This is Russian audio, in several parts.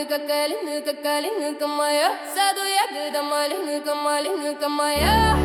калинка моя. В саду ягода малинка, малинка моя.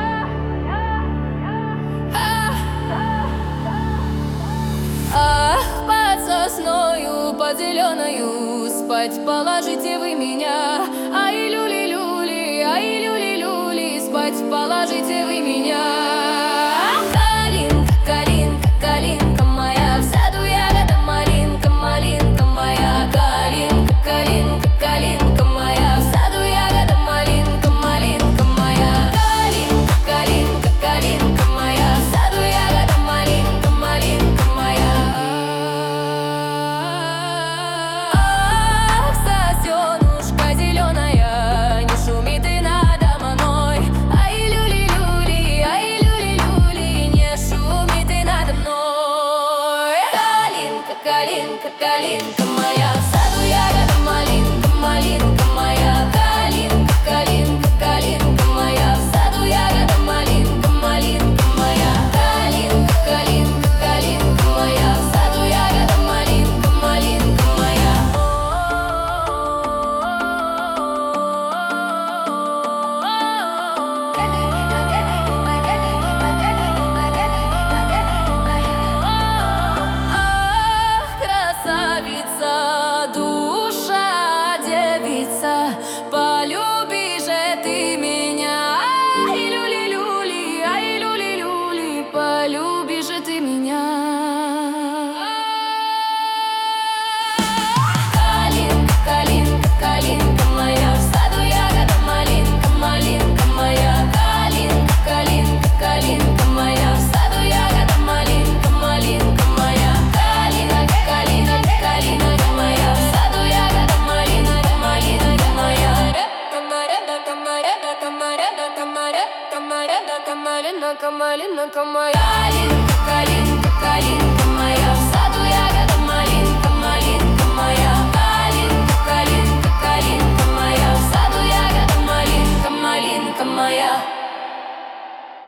Ах, под сосною, под зеленою спать положите вы меня. Ай, люли-люли, ай, люли-люли, спать положите вы меня. Калинка, калинка, калинка моя. В саду ягода малинка, малинка моя. Калинка, калинка, калинка моя. В саду ягода малинка, малинка моя. Калинка, калинка, калинка моя. В саду ягода малинка, малинка моя. Ах, сосенушка зеленая, не шуми ты надо мной. Ай, люли-люли, ай, люли-люли, не шуми ты надо мной. Калинка, калинка, калинка моя. В саду ягода малинка, малинка моя. Калинка, калинка, калинка моя. В саду ягода малинка, малинка моя. Калинка, калинка, калинка моя. В саду ягода малинка, малинка моя. Ах, красавица, душа девица, полюби же ты меня. Ай, люли-люли, ай, люли-люли, полюби же ты меня. Калинка, калинка, калинка моя. В саду ягода малинка, малинка моя. Калинка, калинка, калинка моя. В саду ягода малинка, малинка моя. Калинка, калинка, калинка моя. В саду ягода малинка, малинка моя. Камарена, камарена, камарена, камарена, камарена, камарена, камарена, камарена. Калинка, калинка.